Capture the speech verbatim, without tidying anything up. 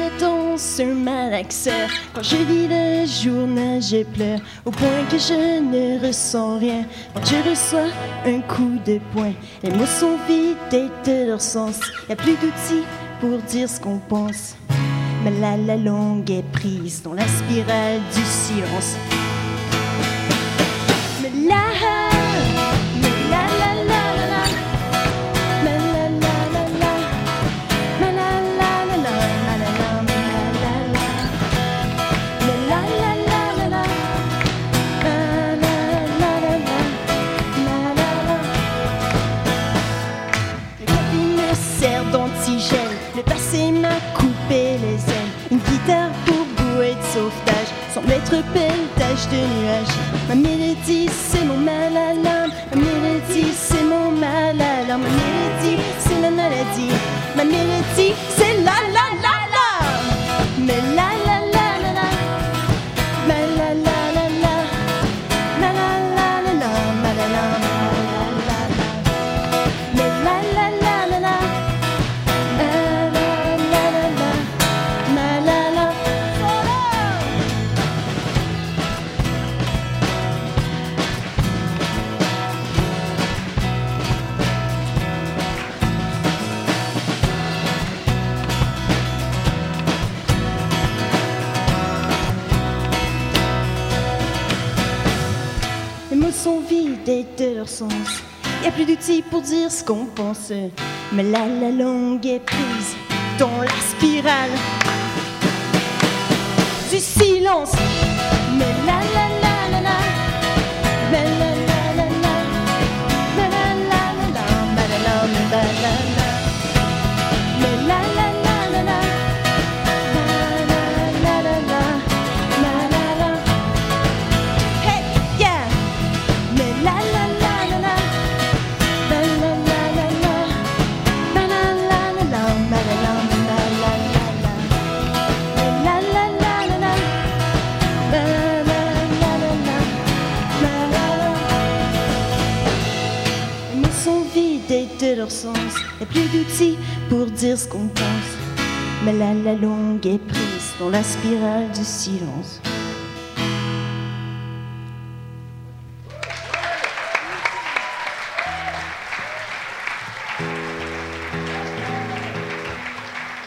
le ton sur un malaxeur. Quand je lis le journal, je pleure au point que je ne ressens rien. Quand je reçois un coup de poing, les mots sont vidés de leur sens. Y a plus d'outils pour dire ce qu'on pense, mais là la langue est prise dans la spirale du silence. Mais là, mais là, là, là, là, là. Le passé m'a coupé les ailes. Une guitare pour bouée de sauvetage semble être pelletage de nuages. Ma mélodie c'est mon mal à l'âme. Ma mélodie c'est mon mal à l'âme. Ma mélodie c'est ma maladie. Ma mélodie c'est la la la la. Mais la la la la la. Ma la la la la. Ma la la la la. Ma la la la la. Mais la la la la la. Les mots sont vidés de leur sens. Y a plus d'outils pour dire ce qu'on pense, mais là la langue est prise dans la spirale du silence. Mais la la la la la. Mais la la la la. Mais la la la la. Mais la la la la. Mais la la la la la. La la la la. La la la. Hey yeah. Mais la la la la la. La la la la la. La la la la la. La la la la la. La la la la la. La la la la la. La la la. Les mots sont vidés de leur sens. Y'a plus d'outils pour dire ce qu'on pense, mais là la langue est prise dans la spirale du silence.